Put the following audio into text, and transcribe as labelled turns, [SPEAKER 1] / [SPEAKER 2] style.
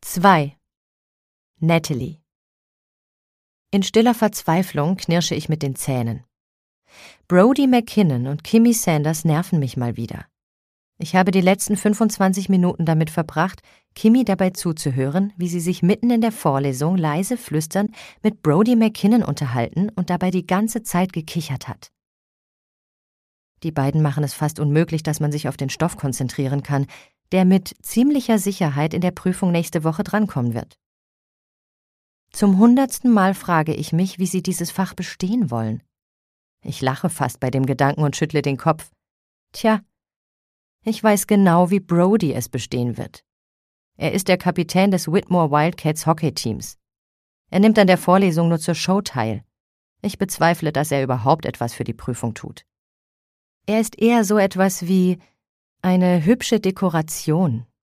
[SPEAKER 1] 2. Natalie. In stiller Verzweiflung knirsche ich mit den Zähnen. Brodie McKinnon und Kimmy Sanders nerven mich mal wieder. Ich habe die letzten 25 Minuten damit verbracht, Kimmy dabei zuzuhören, wie sie sich mitten in der Vorlesung leise flüsternd mit Brodie McKinnon unterhalten und dabei die ganze Zeit gekichert hat. Die beiden machen es fast unmöglich, dass man sich auf den Stoff konzentrieren kann, der mit ziemlicher Sicherheit in der Prüfung nächste Woche drankommen wird. Zum 100. Mal frage ich mich, wie sie dieses Fach bestehen wollen. Ich lache fast bei dem Gedanken und schüttle den Kopf. Tja, ich weiß genau, wie Brodie es bestehen wird. Er ist der Kapitän des Whitmore Wildcats Hockeyteams. Er nimmt an der Vorlesung nur zur Show teil. Ich bezweifle, dass er überhaupt etwas für die Prüfung tut. Er ist eher so etwas wie eine hübsche Dekoration,